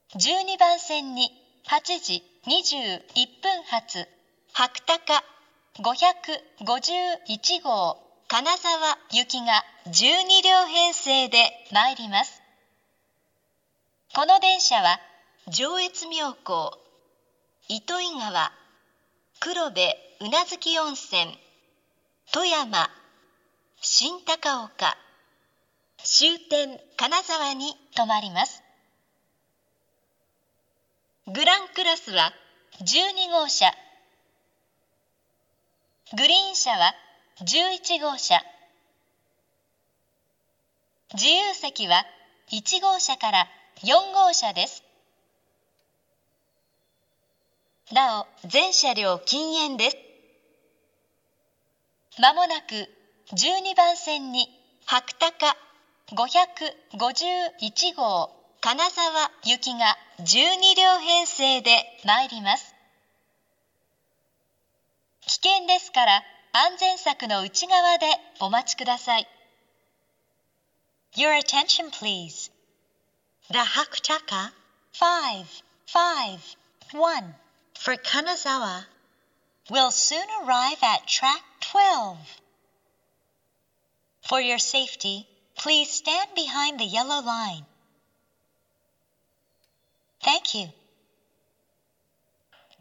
12番線に8時21分発白鷹551号金沢行きが12両編成で参ります。この電車は上越妙高、糸魚川、黒部宇奈月温泉、富山、新高岡、終点金沢に停まります。グランクラスは12号車、グリーン車は11号車、自由席は1号車から4号車です。なお、全車両禁煙です。まもなく12番線に白鷹551号金沢行きが12両編成で参ります。危険ですから安全柵の内側でお待ちください。Your attention please. The Hakutaka 551 for Kanazawa will soon arrive at track 12. For your safety, please stand behind the yellow line. Thank you.